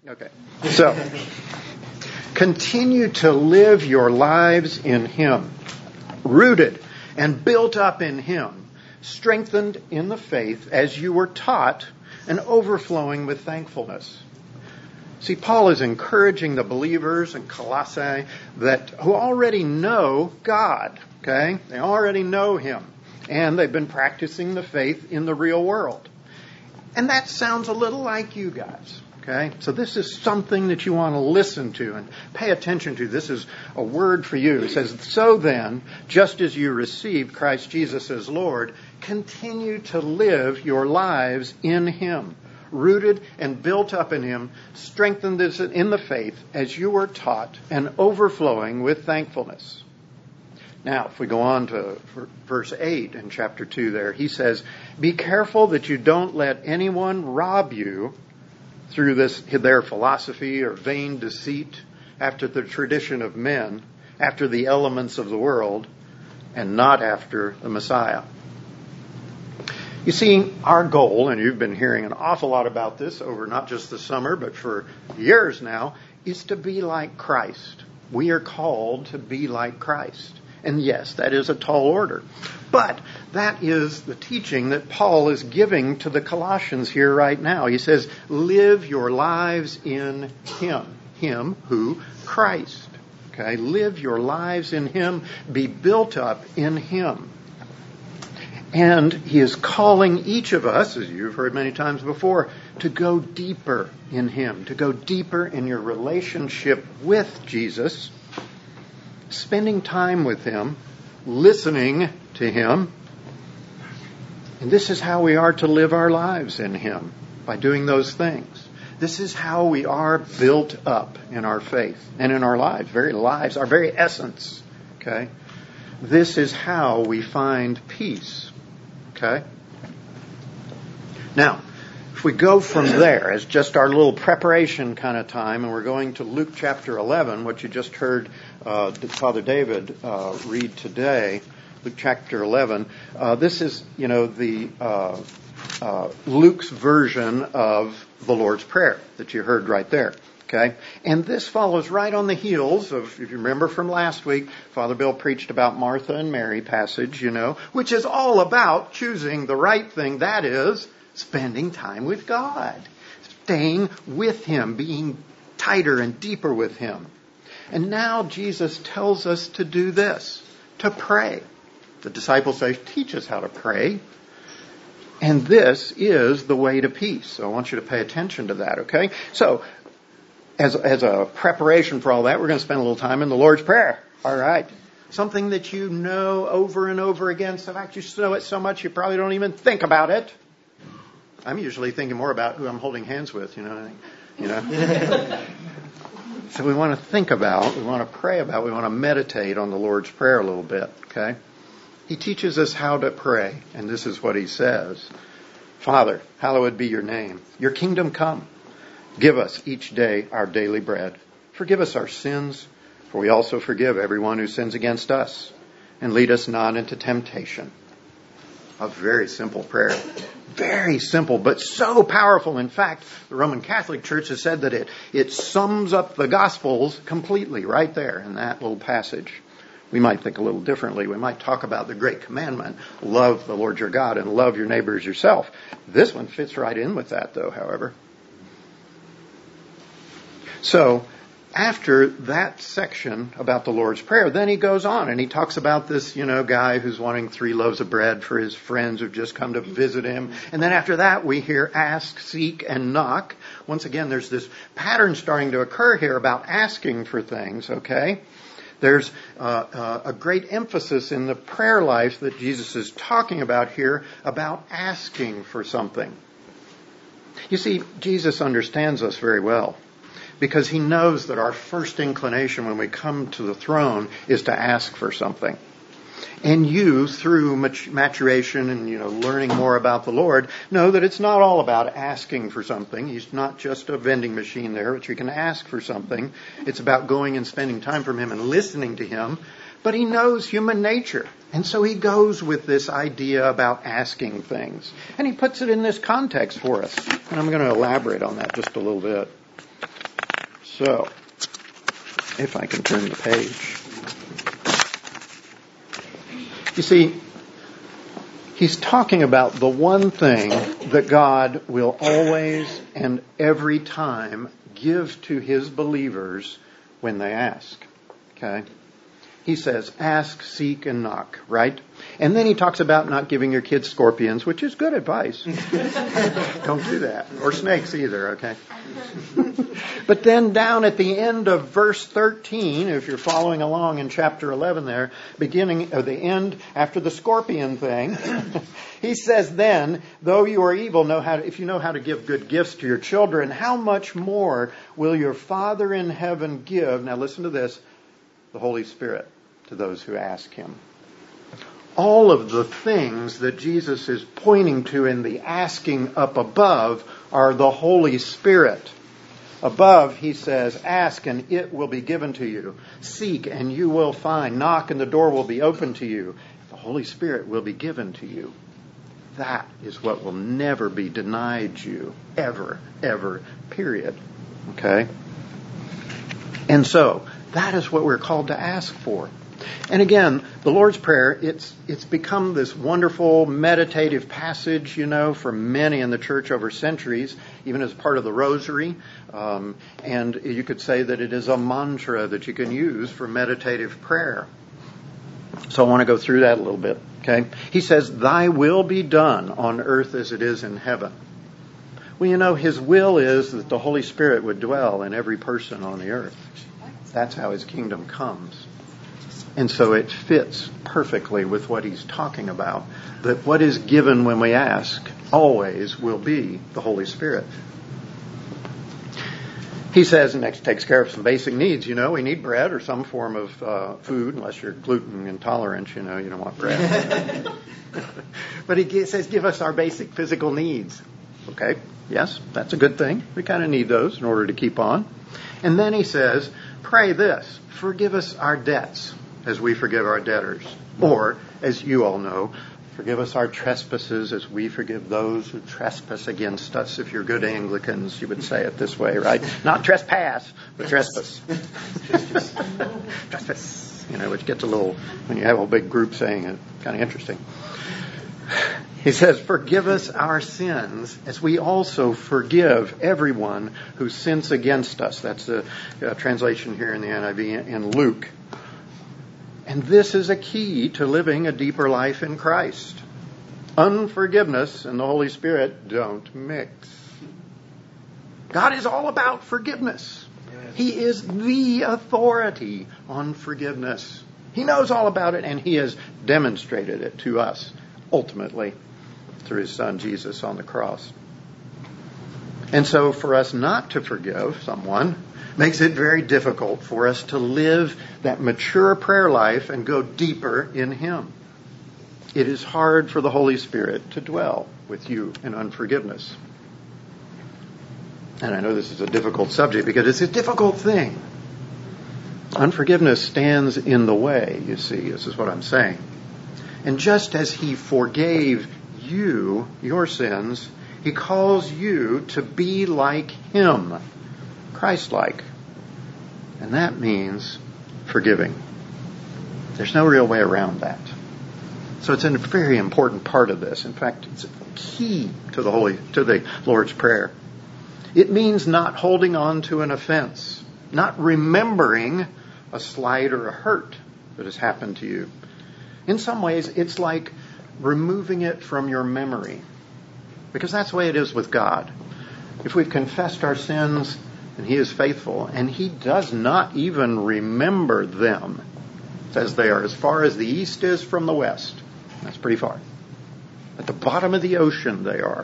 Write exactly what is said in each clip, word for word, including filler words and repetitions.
Okay. So, continue to live your lives in Him, rooted and built up in Him, strengthened in the faith as you were taught, and overflowing with thankfulness. See, Paul is encouraging the believers in Colossae that who already know God, okay? They already know Him, and they've been practicing the faith in the real world. And that sounds a little like you guys. Okay, so this is something that you want to listen to and pay attention to. This is a word for you. It says, so then, just as you received Christ Jesus as Lord, continue to live your lives in Him, rooted and built up in Him, strengthened in the faith as you were taught, and overflowing with thankfulness. Now, if we go on to verse eight in chapter two there, he says, be careful that you don't let anyone rob you through this their philosophy or vain deceit, after the tradition of men, after the elements of the world, and not after the Messiah. You see, our goal, and you've been hearing an awful lot about this over not just the summer, but for years now, is to be like Christ. We are called to be like Christ. And yes, that is a tall order. But that is the teaching that Paul is giving to the Colossians here right now. He says, live your lives in Him. Him who? Christ. Okay, live your lives in Him. Be built up in Him. And He is calling each of us, as you've heard many times before, to go deeper in Him, to go deeper in your relationship with Jesus, spending time with Him, listening to Him. And this is how we are to live our lives in Him, by doing those things. This is how we are built up in our faith and in our lives, very lives, our very essence. Okay? This is how we find peace. Okay? Now, if we go from there as just our little preparation kind of time, and we're going to Luke chapter eleven, what you just heard uh, Father David uh, read today, Luke chapter eleven. Uh, this is, you know, the uh, uh, Luke's version of the Lord's Prayer that you heard right there. Okay, and this follows right on the heels of, if you remember from last week, Father Bill preached about Martha and Mary passage, you know, which is all about choosing the right thing. That is, spending time with God, staying with Him, being tighter and deeper with Him. And now Jesus tells us to do this, to pray. The disciples say, teach us how to pray. And this is the way to peace. So I want you to pay attention to that, okay? So, as, as a preparation for all that, we're going to spend a little time in the Lord's Prayer. All right. Something that you know over and over again. So in fact, you know it so much you probably don't even think about it. I'm usually thinking more about who I'm holding hands with, you know. You know. So we want to think about, we want to pray about, we want to meditate on the Lord's Prayer a little bit, okay? He teaches us how to pray, and this is what He says. Father, hallowed be your name. Your kingdom come. Give us each day our daily bread. Forgive us our sins, for we also forgive everyone who sins against us. And lead us not into temptation. A very simple prayer. Very simple, but so powerful. In fact, the Roman Catholic Church has said that it, it sums up the Gospels completely right there in that little passage. We might think a little differently. We might talk about the great commandment, love the Lord your God and love your neighbor as yourself. This one fits right in with that, though, however. So, after that section about the Lord's Prayer, then he goes on and he talks about this, you know, guy who's wanting three loaves of bread for his friends who've just come to visit him. And then after that, we hear ask, seek, and knock. Once again, there's this pattern starting to occur here about asking for things, okay? There's uh, uh, a great emphasis in the prayer life that Jesus is talking about here about asking for something. You see, Jesus understands us very well, because He knows that our first inclination when we come to the throne is to ask for something. And you, through maturation and, you know, learning more about the Lord, know that it's not all about asking for something. He's not just a vending machine there, but you can ask for something. It's about going and spending time from Him and listening to Him. But He knows human nature. And so He goes with this idea about asking things. And He puts it in this context for us. And I'm going to elaborate on that just a little bit. So, if I can turn the page. You see, he's talking about the one thing that God will always and every time give to his believers when they ask. Okay? He says, ask, seek, and knock, right? And then he talks about not giving your kids scorpions, which is good advice. Don't do that. Or snakes either, okay? But then down at the end of verse thirteen, if you're following along in chapter eleven there, beginning at the end after the scorpion thing, he says, then, though you are evil, know how to, if you know how to give good gifts to your children, how much more will your Father in heaven give, now listen to this, the Holy Spirit to those who ask him. All of the things that Jesus is pointing to in the asking up above are the Holy Spirit. Above, he says, ask and it will be given to you. Seek and you will find. Knock and the door will be open to you. The Holy Spirit will be given to you. That is what will never be denied you. Ever, ever, period. Okay? And so, that is what we're called to ask for. And again, the Lord's Prayer, it's it's become this wonderful meditative passage, you know, for many in the church over centuries, even as part of the rosary. Um, and you could say that it is a mantra that you can use for meditative prayer. So I want to go through that a little bit, okay? He says, thy will be done on earth as it is in heaven. Well, you know, his will is that the Holy Spirit would dwell in every person on the earth. That's how his kingdom comes. And so it fits perfectly with what he's talking about. That what is given when we ask always will be the Holy Spirit. He says, and next takes care of some basic needs. You know, we need bread or some form of uh, food, unless you're gluten intolerant, you know, you don't want bread. But he says, give us our basic physical needs. Okay, yes, that's a good thing. We kind of need those in order to keep on. And then he says, pray this, forgive us our debts as we forgive our debtors. Or, as you all know, forgive us our trespasses as we forgive those who trespass against us. If you're good Anglicans, you would say it this way, right? Not trespass, but trespass. Trespass. You know, which gets a little, when you have a big group saying it, kind of interesting. He says, forgive us our sins as we also forgive everyone who sins against us. That's the uh, translation here in the N I V in Luke. And this is a key to living a deeper life in Christ. Unforgiveness and the Holy Spirit don't mix. God is all about forgiveness. He is the authority on forgiveness. He knows all about it, and he has demonstrated it to us, ultimately, through his son Jesus on the cross. And so for us not to forgive someone makes it very difficult for us to live that mature prayer life and go deeper in him. It is hard for the Holy Spirit to dwell with you in unforgiveness. And I know this is a difficult subject because it's a difficult thing. Unforgiveness stands in the way, you see. This is what I'm saying. And just as he forgave you, your sins, he calls you to be like him, Christ-like. And that means forgiving. There's no real way around that. So it's a very important part of this. In fact, it's key to the Holy, to the Lord's Prayer. It means not holding on to an offense, not remembering a slight or a hurt that has happened to you. In some ways, it's like removing it from your memory. Because that's the way it is with God. If we've confessed our sins, and he is faithful, and he does not even remember them. It says they are as far as the east is from the west. That's pretty far. At the bottom of the ocean they are.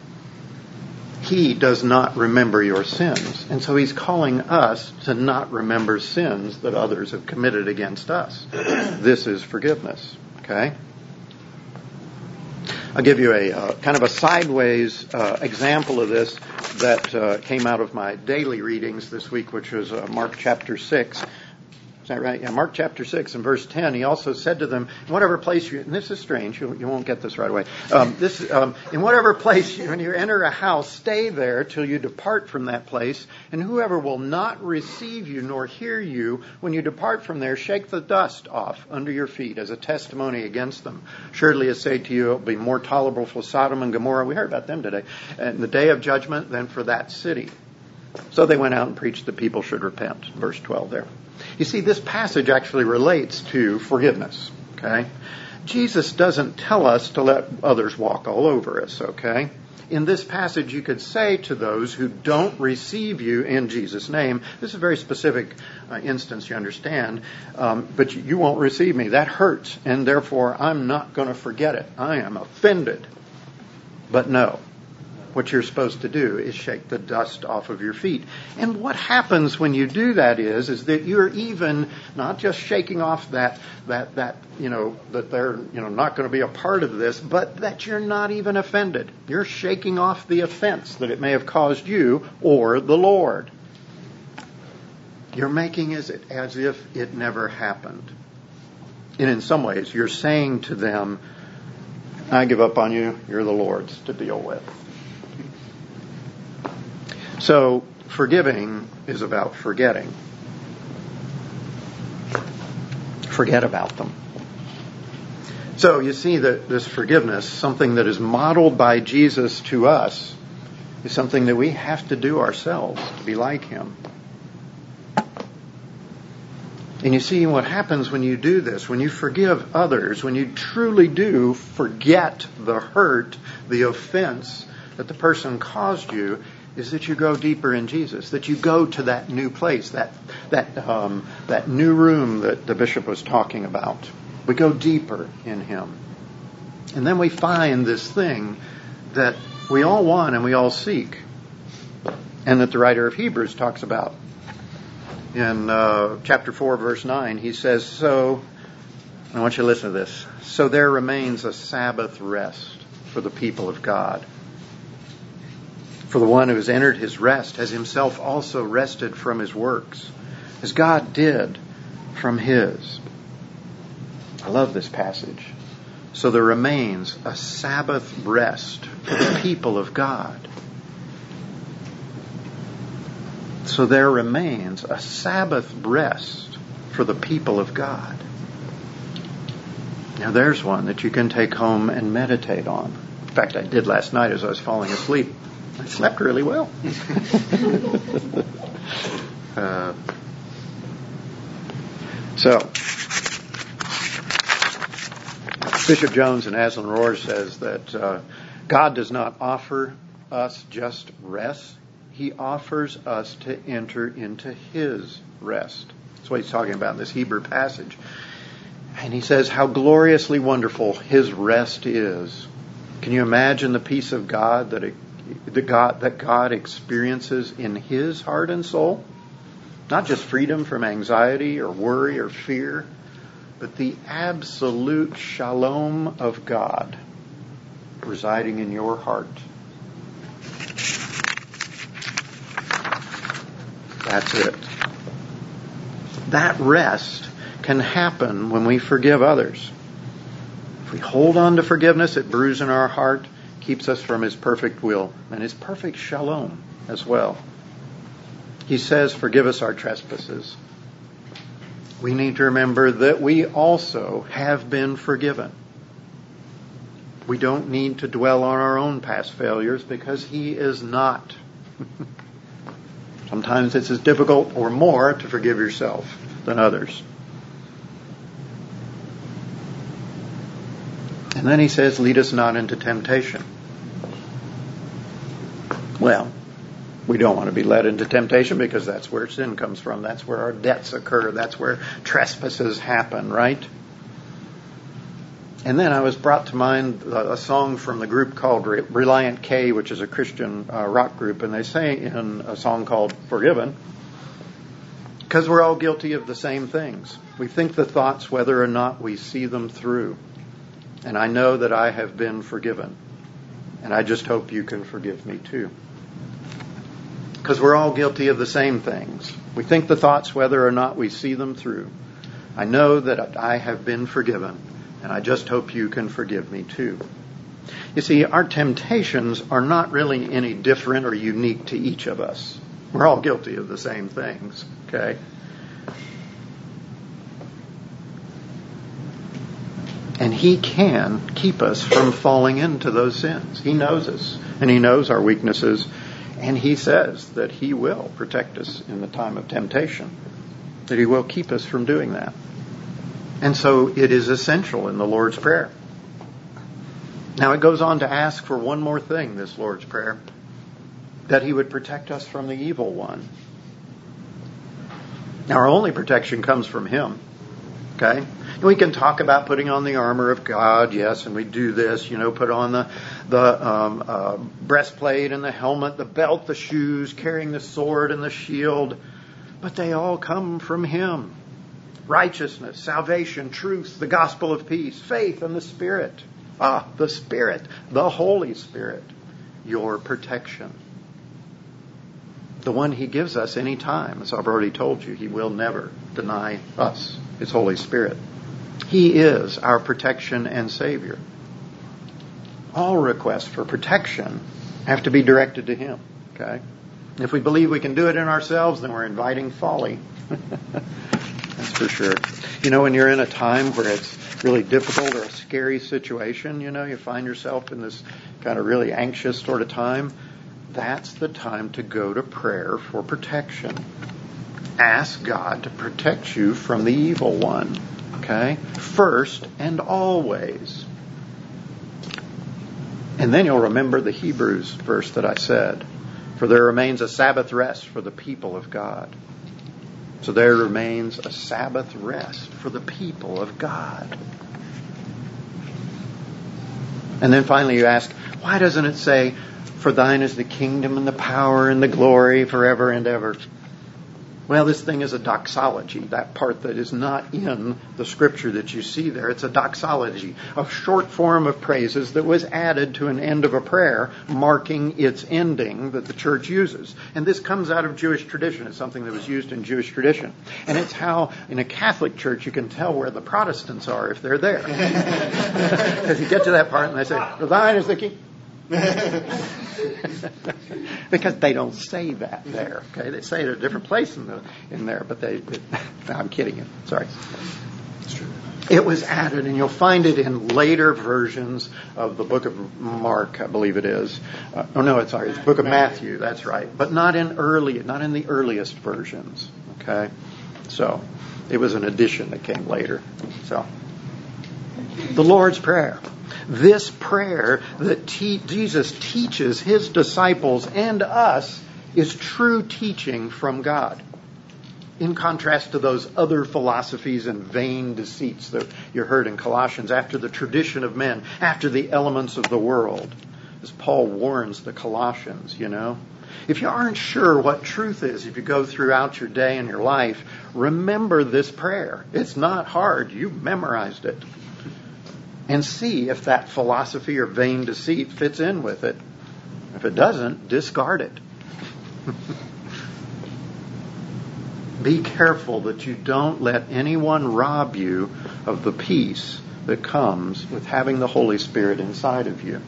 He does not remember your sins. And so he's calling us to not remember sins that others have committed against us. This is forgiveness. Okay? I'll give you a uh, kind of a sideways uh, example of this that uh, came out of my daily readings this week, which was uh, Mark chapter six. Is that right? Yeah, Mark chapter six and verse ten, he also said to them, in whatever place you, and this is strange, you, you won't get this right away. Um, this, um, in whatever place, you, when you enter a house, stay there till you depart from that place, and whoever will not receive you nor hear you, when you depart from there, shake the dust off under your feet as a testimony against them. Surely I say to you, it will be more tolerable for Sodom and Gomorrah, we heard about them today, in the day of judgment than for that city. So they went out and preached that people should repent. Verse twelve there. You see, this passage actually relates to forgiveness, okay? Jesus doesn't tell us to let others walk all over us, okay? In this passage, you could say to those who don't receive you in Jesus' name, this is a very specific uh, instance, you understand, um, but you, you won't receive me. That hurts, and therefore I'm not going to forget it. I am offended. But no. What you're supposed to do is shake the dust off of your feet. And what happens when you do that is, is that you're even not just shaking off that, that, that, you know, that they're, you know, not going to be a part of this, but that you're not even offended. You're shaking off the offense that it may have caused you or the Lord. You're making it as if it never happened. And in some ways, you're saying to them, I give up on you, you're the Lord's to deal with. So, forgiving is about forgetting. Forget about them. So, you see that this forgiveness, something that is modeled by Jesus to us, is something that we have to do ourselves to be like Him. And you see what happens when you do this, when you forgive others, when you truly do forget the hurt, the offense that the person caused you, is that you go deeper in Jesus, that you go to that new place, that that um, that new room that the bishop was talking about. We go deeper in Him. And then we find this thing that we all want and we all seek, and that the writer of Hebrews talks about. In uh, chapter four, verse nine, he says, so, I want you to listen to this, so there remains a Sabbath rest for the people of God. For the one who has entered his rest has himself also rested from his works, as God did from his. I love this passage. So there remains a Sabbath rest for the people of God. So there remains a Sabbath rest for the people of God. Now there's one that you can take home and meditate on. In fact, I did last night as I was falling asleep. I slept really well. uh, so, Bishop Jones in Aslan Rohr says that uh, God does not offer us just rest. He offers us to enter into His rest. That's what he's talking about in this Hebrew passage. And he says how gloriously wonderful His rest is. Can you imagine the peace of God that it The God that God experiences in His heart and soul? Not just freedom from anxiety or worry or fear, but the absolute shalom of God residing in your heart. That's it. That rest can happen when we forgive others. If we hold on to forgiveness, it brews in our heart, keeps us from His perfect will and His perfect shalom as well. He says, forgive us our trespasses. We need to remember that we also have been forgiven. We don't need to dwell on our own past failures because He is not. Sometimes it's as difficult or more to forgive yourself than others. And then he says, lead us not into temptation. Well, we don't want to be led into temptation because that's where sin comes from. That's where our debts occur. That's where trespasses happen, right? And then I was brought to mind a song from the group called Reliant K, which is a Christian uh, rock group, and they say in a song called Forgiven, because we're all guilty of the same things. We think the thoughts whether or not we see them through. And I know that I have been forgiven. And I just hope you can forgive me too. Because we're all guilty of the same things. We think the thoughts whether or not we see them through. I know that I have been forgiven, and I just hope you can forgive me too. You see, our temptations are not really any different or unique to each of us. We're all guilty of the same things, okay? And He can keep us from falling into those sins. He knows us, and He knows our weaknesses, and He says that He will protect us in the time of temptation, that He will keep us from doing that. And so it is essential in the Lord's Prayer. Now it goes on to ask for one more thing, this Lord's Prayer, that He would protect us from the evil one. Now our only protection comes from Him, okay? We can talk about putting on the armor of God, yes, and we do this, you know, put on the the um, uh, breastplate and the helmet, the belt, the shoes, carrying the sword and the shield, but they all come from Him. Righteousness, salvation, truth, the gospel of peace, faith, and the Spirit. Ah, the Spirit, the Holy Spirit, your protection. The one He gives us any time, as I've already told you, He will never deny us, His Holy Spirit. He is our protection and Savior. All requests for protection have to be directed to Him, okay? If we believe we can do it in ourselves, then we're inviting folly. That's for sure. You know, when you're in a time where it's really difficult or a scary situation, you know, you find yourself in this kind of really anxious sort of time, that's the time to go to prayer for protection. Ask God to protect you from the evil one. Okay? First and always. And then you'll remember the Hebrews verse that I said. For there remains a Sabbath rest for the people of God. So there remains a Sabbath rest for the people of God. And then finally you ask, why doesn't it say, for thine is the kingdom and the power and the glory forever and ever? Well, this thing is a doxology, that part that is not in the scripture that you see there. It's a doxology, a short form of praises that was added to an end of a prayer, marking its ending that the church uses. And this comes out of Jewish tradition. It's something that was used in Jewish tradition. And it's how, in a Catholic church, you can tell where the Protestants are if they're there. Because you get to that part and they say, for thine is the king. Because they don't say that there. Okay, they say it at a different place in the in there, but they. It, no, I'm kidding you. Sorry. It's true. It was added, and you'll find it in later versions of the book of Mark, I believe it is. Uh, oh no, it's sorry, it's the book of Matthew. That's right, but not in early, not in the earliest versions. Okay, so it was an addition that came later. So the Lord's Prayer. This prayer that te- Jesus teaches His disciples and us is true teaching from God. In contrast to those other philosophies and vain deceits that you heard in Colossians, after the tradition of men, after the elements of the world. As Paul warns the Colossians, you know. If you aren't sure what truth is, if you go throughout your day and your life, remember this prayer. It's not hard. You've memorized it. And see if that philosophy or vain deceit fits in with it. If it doesn't, discard it. Be careful that you don't let anyone rob you of the peace that comes with having the Holy Spirit inside of you.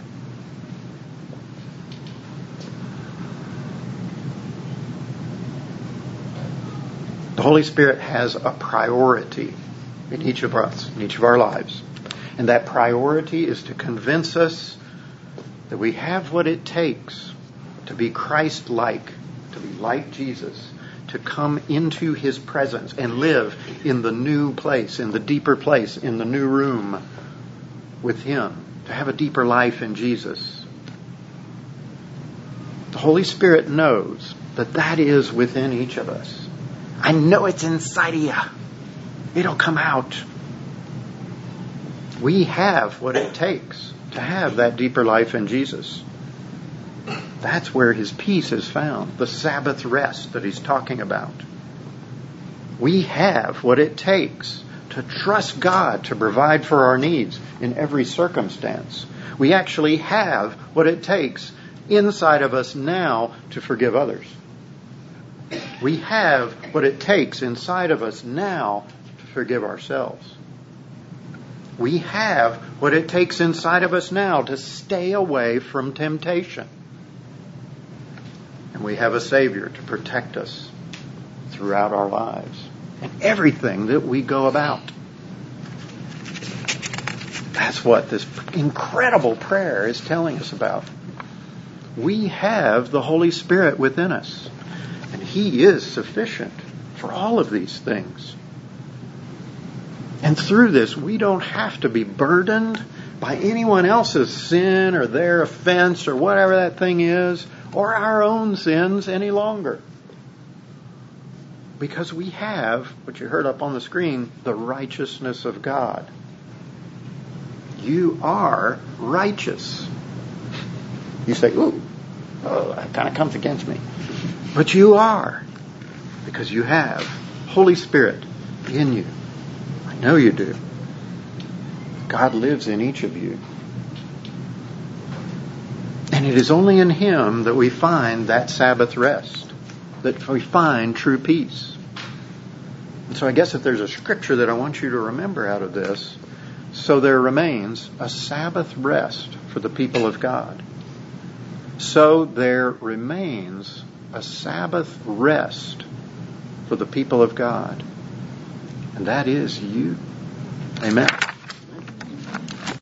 The Holy Spirit has a priority in each of us, in each of our lives. And that priority is to convince us that we have what it takes to be Christ-like, to be like Jesus, to come into His presence and live in the new place, in the deeper place, in the new room with Him, to have a deeper life in Jesus. The Holy Spirit knows that that is within each of us. I know it's inside of you. It'll come out. We have what it takes to have that deeper life in Jesus. That's where His peace is found, the Sabbath rest that He's talking about. We have what it takes to trust God to provide for our needs in every circumstance. We actually have what it takes inside of us now to forgive others. We have what it takes inside of us now to forgive ourselves. We have what it takes inside of us now to stay away from temptation. And we have a Savior to protect us throughout our lives and everything that we go about. That's what this incredible prayer is telling us about. We have the Holy Spirit within us, and He is sufficient for all of these things. And through this, we don't have to be burdened by anyone else's sin or their offense or whatever that thing is, or our own sins any longer. Because we have, what you heard up on the screen, the righteousness of God. You are righteous. You say, ooh, oh, that kind of comes against me. But you are, because you have Holy Spirit in you. I know you do. God lives in each of you. And it is only in Him that we find that Sabbath rest, that we find true peace. And so I guess if there's a scripture that I want you to remember out of this, so there remains a Sabbath rest for the people of God. So there remains a Sabbath rest for the people of God. And that is you. Amen.